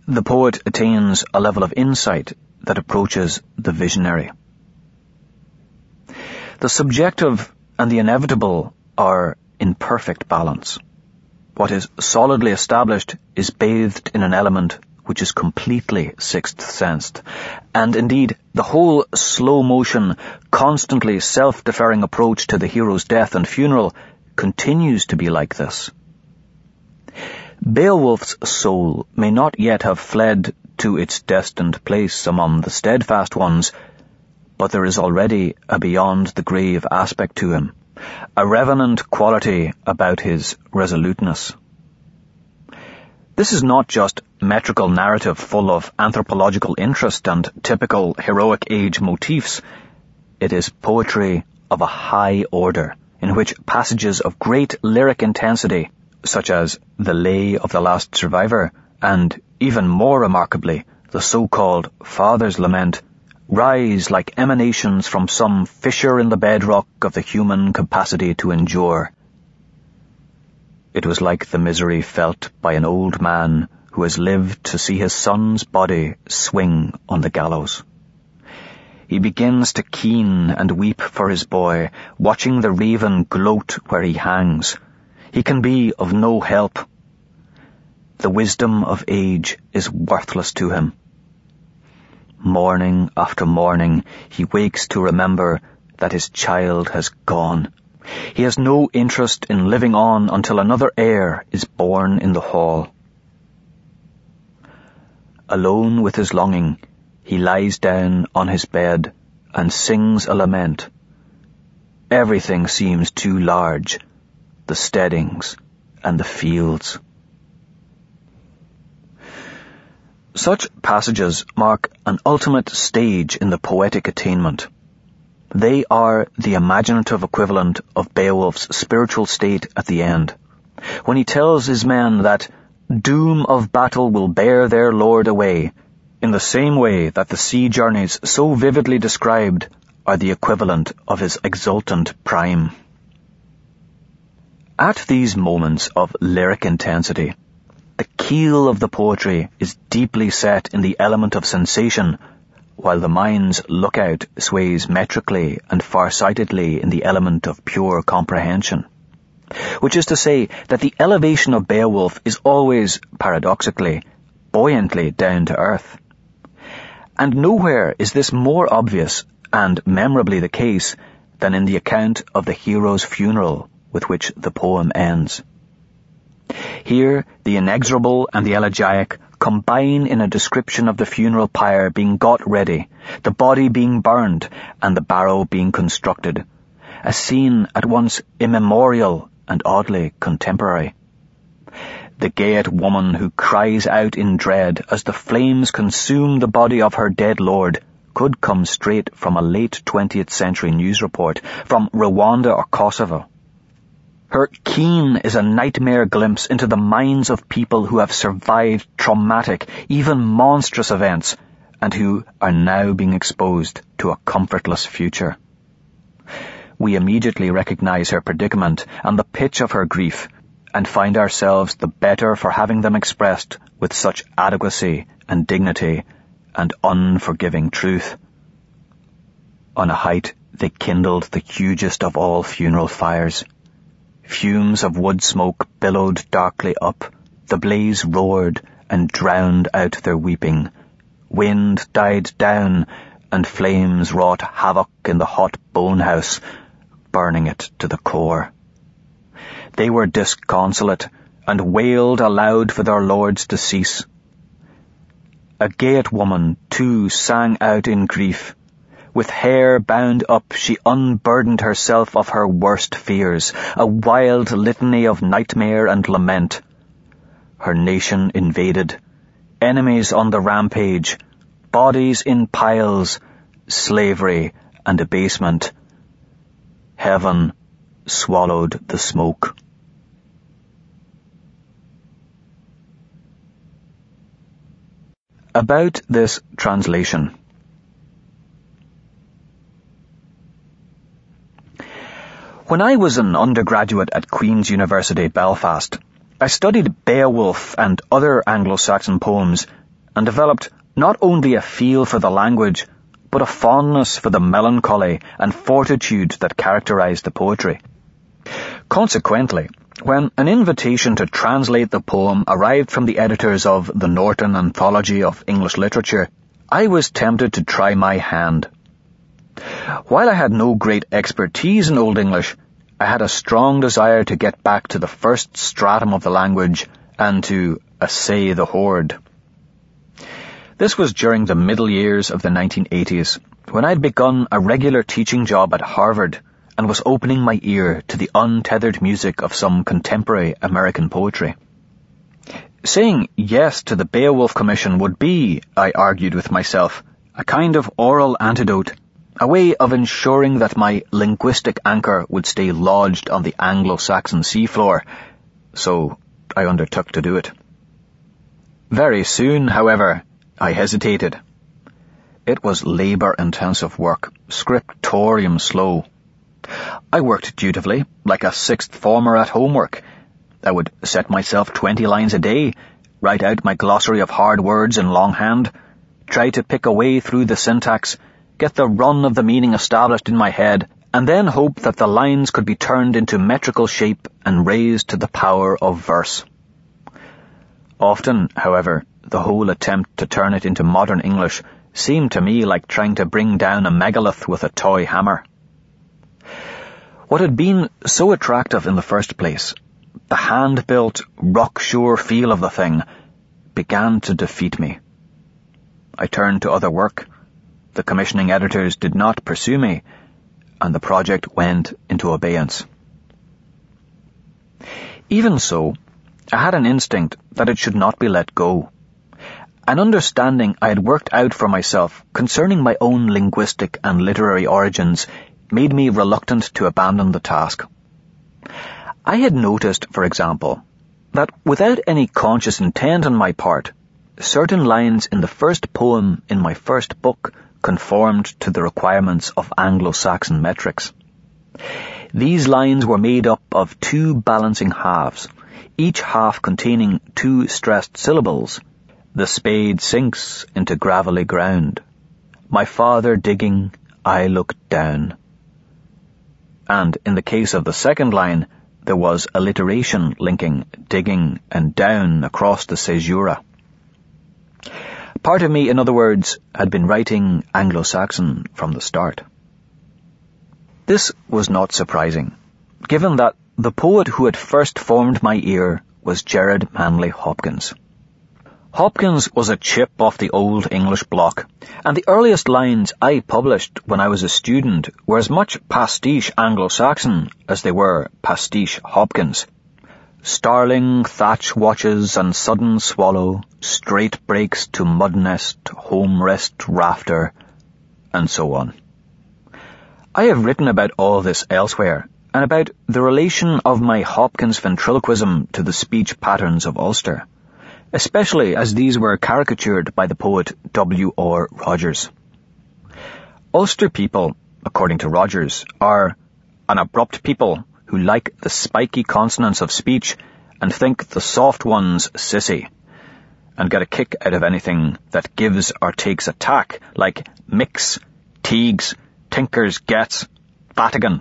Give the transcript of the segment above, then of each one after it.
the poet attains a level of insight that approaches the visionary. The subjective and the inevitable are in perfect balance. What is solidly established is bathed in an element which is completely sixth-sensed, and indeed the whole slow-motion, constantly self-deferring approach to the hero's death and funeral continues to be like this. Beowulf's soul may not yet have fled to its destined place among the steadfast ones, but there is already a beyond-the-grave aspect to him, a revenant quality about his resoluteness. This is not just metrical narrative full of anthropological interest and typical heroic age motifs. It is poetry of a high order, in which passages of great lyric intensity, such as the Lay of the Last Survivor, and, even more remarkably, the so-called Father's Lament, rise like emanations from some fissure in the bedrock of the human capacity to endure. It was like the misery felt by an old man who has lived to see his son's body swing on the gallows. He begins to keen and weep for his boy, watching the raven gloat where he hangs. He can be of no help. The wisdom of age is worthless to him. Morning after morning, he wakes to remember that his child has gone. He has no interest in living on until another heir is born in the hall. Alone with his longing, he lies down on his bed and sings a lament. Everything seems too large, the steadings and the fields. Such passages mark an ultimate stage in the poetic attainment. They are the imaginative equivalent of Beowulf's spiritual state at the end, when he tells his men that doom of battle will bear their lord away, in the same way that the sea journeys so vividly described are the equivalent of his exultant prime. At these moments of lyric intensity, the keel of the poetry is deeply set in the element of sensation, while the mind's lookout sways metrically and farsightedly in the element of pure comprehension. Which is to say that the elevation of Beowulf is always, paradoxically, buoyantly down to earth. And nowhere is this more obvious and memorably the case than in the account of the hero's funeral with which the poem ends. Here, the inexorable and the elegiac combine in a description of the funeral pyre being got ready, the body being burned, and the barrow being constructed, a scene at once immemorial and oddly contemporary. The Geat woman who cries out in dread as the flames consume the body of her dead lord could come straight from a late 20th century news report from Rwanda or Kosovo. Her keen is a nightmare glimpse into the minds of people who have survived traumatic, even monstrous events, and who are now being exposed to a comfortless future. We immediately recognize her predicament and the pitch of her grief, and find ourselves the better for having them expressed with such adequacy and dignity and unforgiving truth. On a height they kindled the hugest of all funeral fires. Fumes of wood smoke billowed darkly up, the blaze roared and drowned out their weeping. Wind died down, and flames wrought havoc in the hot bone house, burning it to the core. They were disconsolate, and wailed aloud for their lord's decease. A Geat woman, too, sang out in grief. With hair bound up, she unburdened herself of her worst fears, a wild litany of nightmare and lament. Her nation invaded, enemies on the rampage, bodies in piles, slavery and abasement. Heaven swallowed the smoke. About this translation. When I was an undergraduate at Queen's University, Belfast, I studied Beowulf and other Anglo-Saxon poems and developed not only a feel for the language, but a fondness for the melancholy and fortitude that characterized the poetry. Consequently, when an invitation to translate the poem arrived from the editors of the Norton Anthology of English Literature, I was tempted to try my hand. While I had no great expertise in Old English, I had a strong desire to get back to the first stratum of the language and to essay the horde. This was during the middle years of the 1980s, when I'd begun a regular teaching job at Harvard and was opening my ear to the untethered music of some contemporary American poetry. Saying yes to the Beowulf Commission would be, I argued with myself, a kind of oral antidote, a way of ensuring that my linguistic anchor would stay lodged on the Anglo-Saxon seafloor, so I undertook to do it. Very soon, however, I hesitated. It was labour-intensive work, scriptorium slow. I worked dutifully, like a sixth former at homework. I would set myself 20 lines a day, write out my glossary of hard words in longhand, try to pick a way through the syntax, get the run of the meaning established in my head, and then hope that the lines could be turned into metrical shape and raised to the power of verse. Often, however, the whole attempt to turn it into modern English seemed to me like trying to bring down a megalith with a toy hammer. What had been so attractive in the first place, the hand-built, rock-sure feel of the thing, began to defeat me. I turned to other work. The commissioning editors did not pursue me, and the project went into abeyance. Even so, I had an instinct that it should not be let go. An understanding I had worked out for myself concerning my own linguistic and literary origins made me reluctant to abandon the task. I had noticed, for example, that without any conscious intent on my part, certain lines in the first poem in my first book conformed to the requirements of Anglo-Saxon metrics. These lines were made up of two balancing halves, each half containing two stressed syllables. The spade sinks into gravelly ground. My father digging, I looked down. And in the case of the second line, there was alliteration linking digging and down across the caesura. Part of me, in other words, had been writing Anglo-Saxon from the start. This was not surprising, given that the poet who had first formed my ear was Gerard Manley Hopkins. Hopkins was a chip off the old English block, and the earliest lines I published when I was a student were as much pastiche Anglo-Saxon as they were pastiche Hopkins. Starling thatch watches and sudden swallow, straight breaks to mud nest, home rest rafter, and so on. I have written about all this elsewhere, and about the relation of my Hopkins ventriloquism to the speech patterns of Ulster, especially as these were caricatured by the poet W.R. Rogers. Ulster people, according to Rogers, are an abrupt people who like the spiky consonants of speech and think the soft ones sissy, and get a kick out of anything that gives or takes a tack, like mix, teagues, tinkers, gets, Vatican.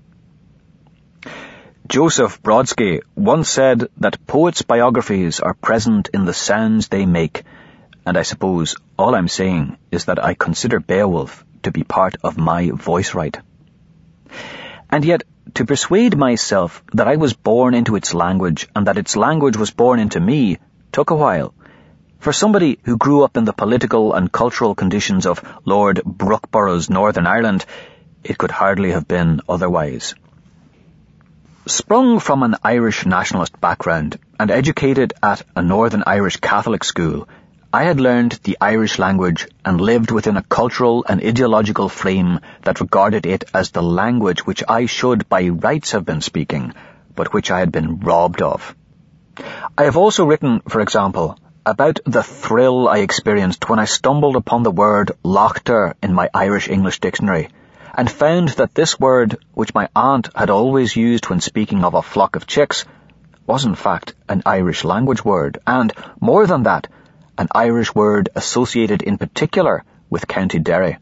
Joseph Brodsky once said that poets' biographies are present in the sounds they make, and I suppose all I'm saying is that I consider Beowulf to be part of my voice right. And yet, to persuade myself that I was born into its language and that its language was born into me took a while. For somebody who grew up in the political and cultural conditions of Lord Brookborough's Northern Ireland, it could hardly have been otherwise. Sprung from an Irish nationalist background and educated at a Northern Irish Catholic school, I had learned the Irish language and lived within a cultural and ideological frame that regarded it as the language which I should by rights have been speaking, but which I had been robbed of. I have also written, for example, about the thrill I experienced when I stumbled upon the word laughter in my Irish-English dictionary, and found that this word, which my aunt had always used when speaking of a flock of chicks, was in fact an Irish language word, and, more than that, an Irish word associated in particular with County Derry.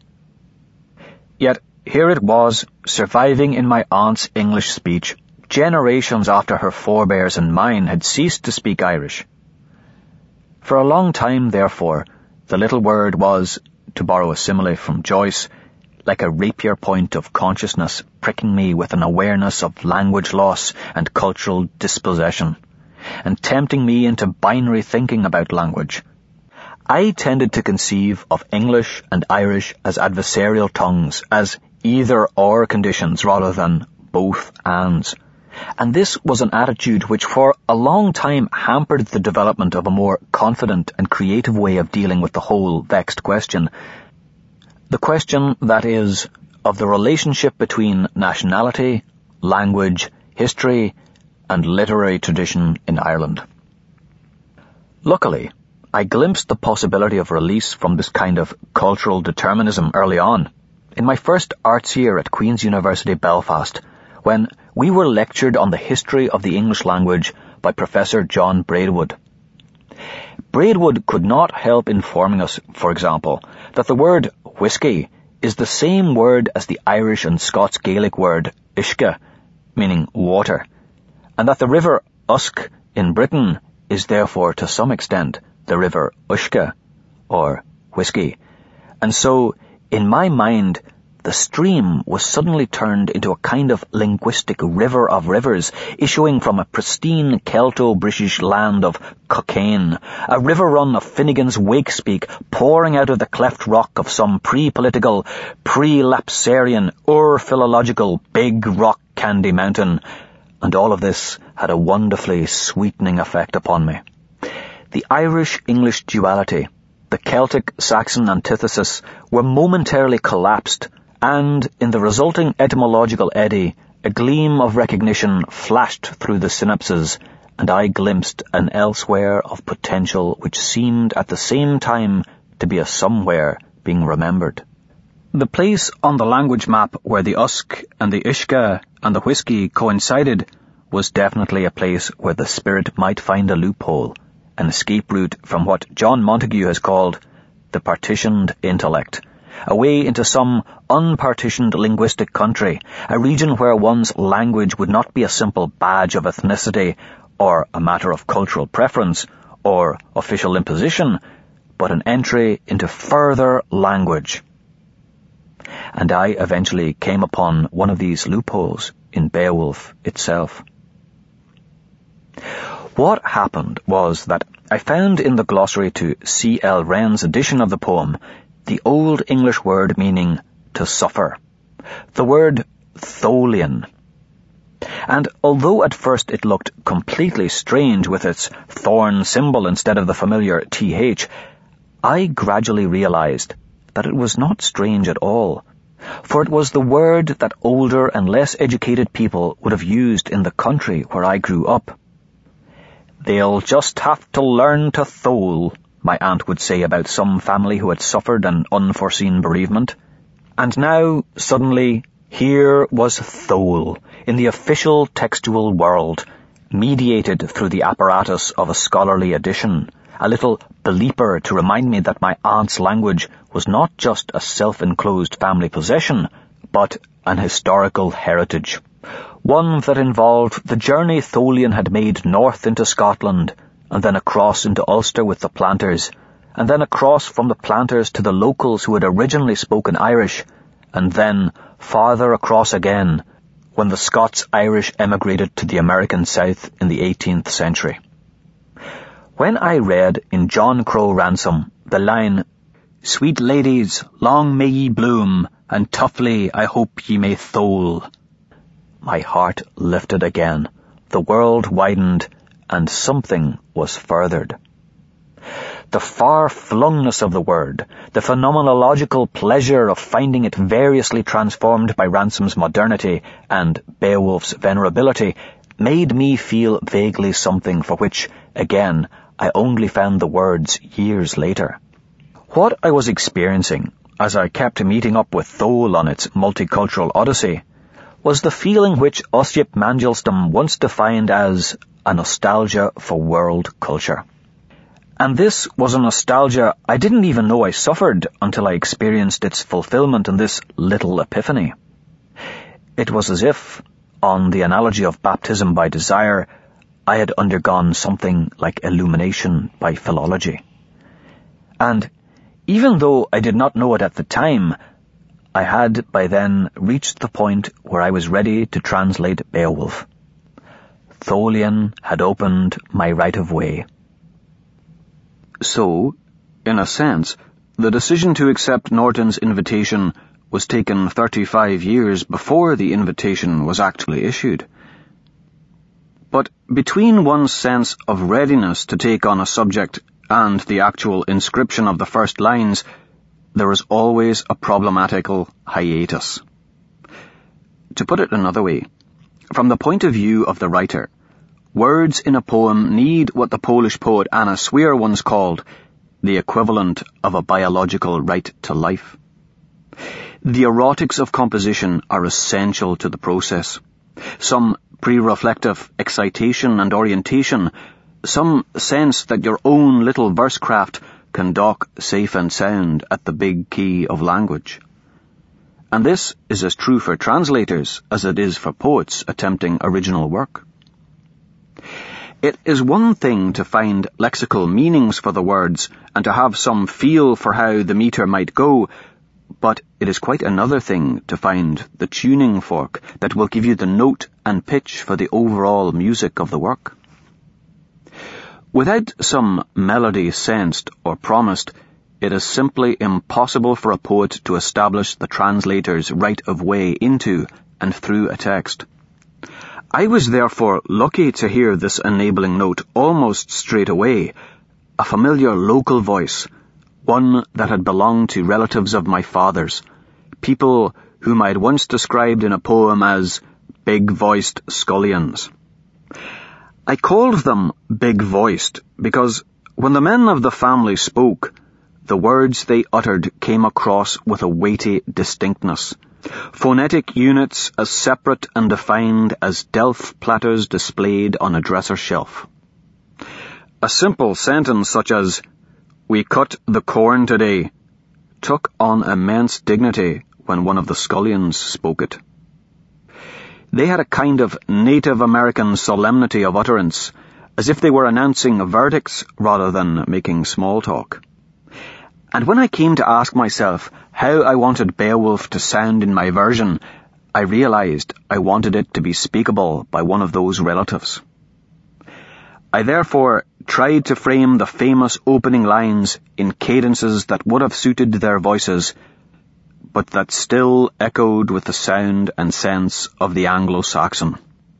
Yet here it was, surviving in my aunt's English speech, generations after her forebears and mine had ceased to speak Irish. For a long time, therefore, the little word was, to borrow a simile from Joyce, like a rapier point of consciousness pricking me with an awareness of language loss and cultural dispossession, and tempting me into binary thinking about language. I tended to conceive of English and Irish as adversarial tongues, as either-or conditions rather than both-ands. And this was an attitude which for a long time hampered the development of a more confident and creative way of dealing with the whole vexed question. The question, that is, of the relationship between nationality, language, history, and literary tradition in Ireland. Luckily, I glimpsed the possibility of release from this kind of cultural determinism early on, in my first arts year at Queen's University Belfast, when we were lectured on the history of the English language by Professor John Braidwood. Braidwood could not help informing us, for example, that the word whiskey is the same word as the Irish and Scots Gaelic word uisce, meaning water, and that the river Usk in Britain is therefore to some extent the river Uisce, or whiskey. And so, in my mind, the stream was suddenly turned into a kind of linguistic river of rivers, issuing from a pristine Celto-British land of cocaine, a river run of Finnegan's wake-speak pouring out of the cleft rock of some pre-political, pre-lapsarian, philological big rock candy mountain, and all of this had a wonderfully sweetening effect upon me. The Irish-English duality, the Celtic-Saxon antithesis, were momentarily collapsed, and in the resulting etymological eddy, a gleam of recognition flashed through the synapses, and I glimpsed an elsewhere of potential which seemed at the same time to be a somewhere being remembered. The place on the language map where the Usk and the Uisce and the whiskey coincided was definitely a place where the spirit might find a loophole, an escape route from what John Montague has called the partitioned intellect, a way into some unpartitioned linguistic country, a region where one's language would not be a simple badge of ethnicity or a matter of cultural preference or official imposition, but an entry into further language. And I eventually came upon one of these loopholes in Beowulf itself. What happened was that I found in the glossary to C.L. Wren's edition of the poem the Old English word meaning to suffer, the word tholian. And although at first it looked completely strange with its thorn symbol instead of the familiar TH, I gradually realized that it was not strange at all, for it was the word that older and less educated people would have used in the country where I grew up. "They'll just have to learn to thole," my aunt would say about some family who had suffered an unforeseen bereavement. And now, suddenly, here was thole, in the official textual world, mediated through the apparatus of a scholarly edition, a little bleeper to remind me that my aunt's language was not just a self-enclosed family possession, but an historical heritage. One that involved the journey Tholian had made north into Scotland, and then across into Ulster with the planters, and then across from the planters to the locals who had originally spoken Irish, and then farther across again, when the Scots-Irish emigrated to the American South in the 18th century. When I read in John Crow Ransom the line, "Sweet ladies, long may ye bloom, and toughly I hope ye may thole," my heart lifted again, the world widened, and something was furthered. The far-flungness of the word, the phenomenological pleasure of finding it variously transformed by Ransom's modernity and Beowulf's venerability, made me feel vaguely something for which, again, I only found the words years later. What I was experiencing, as I kept meeting up with Thole on its multicultural odyssey, was the feeling which Ossiep Mandelstam once defined as a nostalgia for world culture. And this was a nostalgia I didn't even know I suffered until I experienced its fulfillment in this little epiphany. It was as if, on the analogy of baptism by desire, I had undergone something like illumination by philology. And even though I did not know it at the time, I had by then reached the point where I was ready to translate Beowulf. Tholian had opened my right of way. So, in a sense, the decision to accept Norton's invitation was taken 35 years before the invitation was actually issued. But between one's sense of readiness to take on a subject and the actual inscription of the first lines, there is always a problematical hiatus. To put it another way, from the point of view of the writer, words in a poem need what the Polish poet Anna Swear once called the equivalent of a biological right to life. The erotics of composition are essential to the process. Some pre-reflective excitation and orientation, some sense that your own little versecraft can dock safe and sound at the big key of language. And this is as true for translators as it is for poets attempting original work. It is one thing to find lexical meanings for the words and to have some feel for how the metre might go, but it is quite another thing to find the tuning fork that will give you the note and pitch for the overall music of the work. Without some melody sensed or promised, it is simply impossible for a poet to establish the translator's right of way into and through a text. I was therefore lucky to hear this enabling note almost straight away, a familiar local voice, one that had belonged to relatives of my father's, people whom I had once described in a poem as big-voiced scullions. I called them big-voiced because when the men of the family spoke, the words they uttered came across with a weighty distinctness, phonetic units as separate and defined as Delft platters displayed on a dresser shelf. A simple sentence such as, "We cut the corn today," took on immense dignity when one of the scullions spoke it. They had a kind of Native American solemnity of utterance, as if they were announcing verdicts rather than making small talk. And when I came to ask myself how I wanted Beowulf to sound in my version, I realized I wanted it to be speakable by one of those relatives. I therefore tried to frame the famous opening lines in cadences that would have suited their voices, but that still echoed with the sound and sense of the Anglo-Saxon.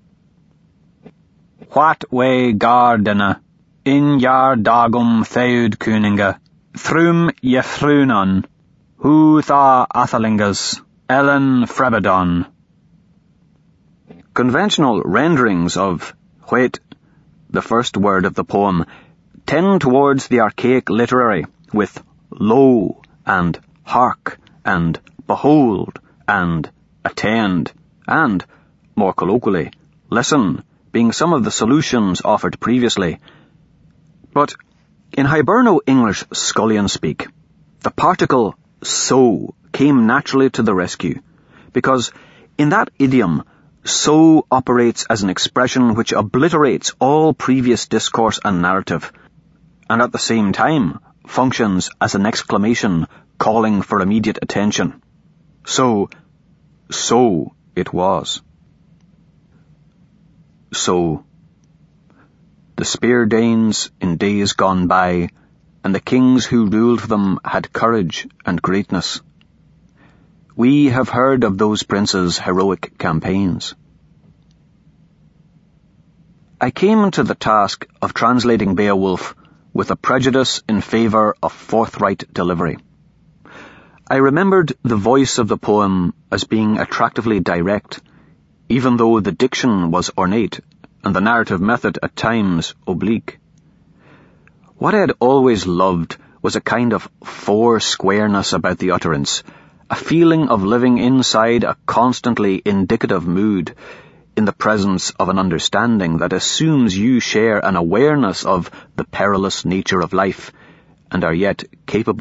What way gardena, in jar dagum theud kuninga, thrum jefrunan, hu tha athalingas, ellen frebedon. Conventional renderings of whet, the first word of the poem, tend towards the archaic literary, with lo and hark and behold and attend, and, more colloquially, listen, being some of the solutions offered previously. But in Hiberno-English scullion speak, the particle so came naturally to the rescue, because in that idiom, so operates as an expression which obliterates all previous discourse and narrative, and at the same time functions as an exclamation calling for immediate attention. So it was. So, the Spear Danes in days gone by, and the kings who ruled them had courage and greatness. We have heard of those princes' heroic campaigns. I came to the task of translating Beowulf with a prejudice in favour of forthright delivery. I remembered the voice of the poem as being attractively direct, even though the diction was ornate and the narrative method at times oblique. What I had always loved was a kind of four-squareness about the utterance, a feeling of living inside a constantly indicative mood, in the presence of an understanding that assumes you share an awareness of the perilous nature of life and are yet capable